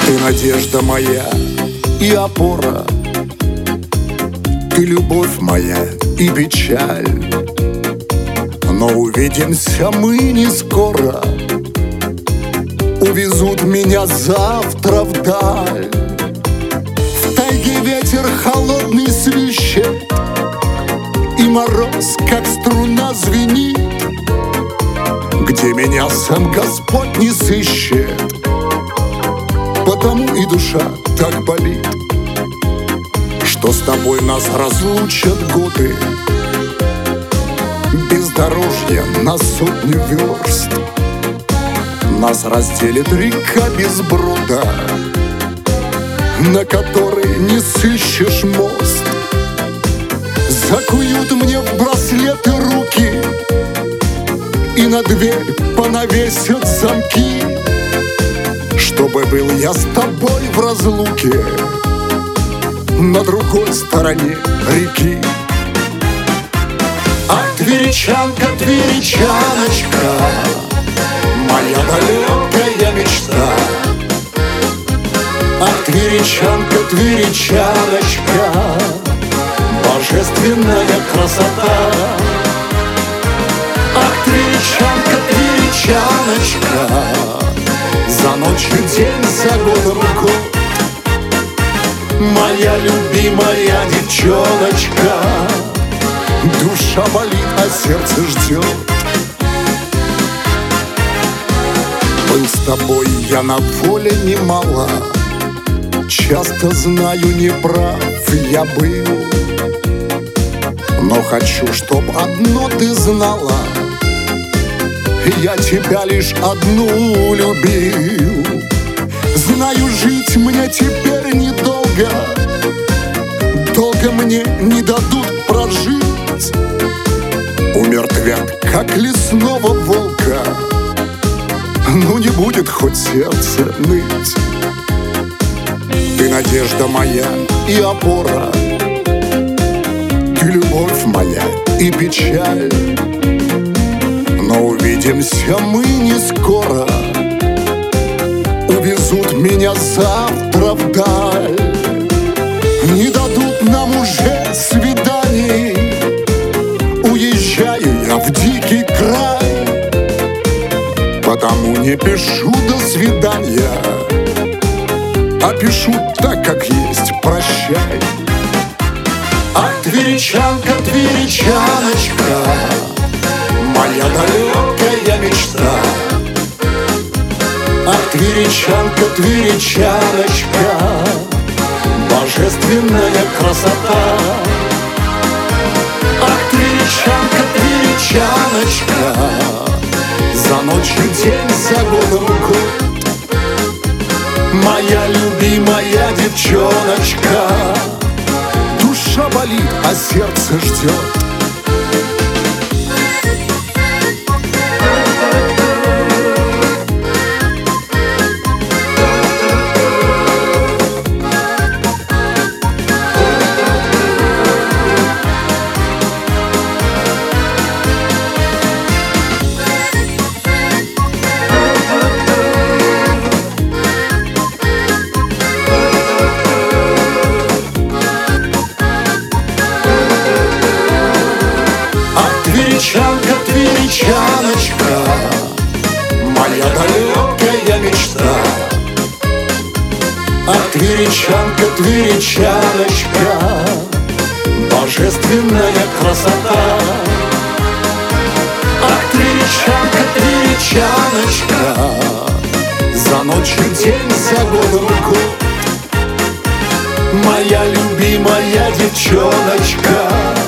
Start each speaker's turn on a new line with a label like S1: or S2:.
S1: Ты надежда моя и опора, ты любовь моя и печаль. Но увидимся мы не скоро, увезут меня завтра вдаль. В тайге ветер холодный свищет, и мороз, как струна, звенит. Где меня сам Господь не сыщет, потому и душа так болит, что с тобой нас разлучат годы. Бездорожье на сотню верст, нас разделит река без брода, на которой не сыщешь мост. Закуют мне в браслеты руки и на дверь понавесят замки, чтобы был я с тобой в разлуке на другой стороне реки. Ах, тверичанка, тверичаночка, моя далекая мечта. Ах, тверичанка, тверичаночка, божественная красота. Ах, тверичанка, тверичаночка, за ночь и день, за годом год, моя любимая девчоночка. Душа болит, а сердце ждет. Был с тобой я на воле немало, часто знаю, не прав я был, но хочу, чтоб одно ты знала: я тебя лишь одну любил. Знаю, жить мне теперь недолго, долго мне не дадут прожить. Умертвят, как лесного волка, ну не будет хоть сердце ныть. Ты надежда моя и опора, ты любовь моя и печаль. Но увидимся мы не скоро, увезут меня завтра вдаль. Не дадут нам уже свиданий, уезжаю я в дикий край. Потому не пишу до свидания, а пишу так, как есть, прощай. Ах, тверичанка, тверичаночка, моя далекая мечта. Ах, тверичанка, тверичаночка, божественная красота. Ах, тверичанка, тверичаночка, за ночь и день, за годом год, моя любимая девчоночка. Душа болит, а сердце ждет. Тверичанка, тверичаночка, моя далекая мечта. Ах, тверичанка, тверичаночка, божественная красота. Ах, тверичанка, тверичаночка, за ночь и день, за годом год, моя любимая девчоночка.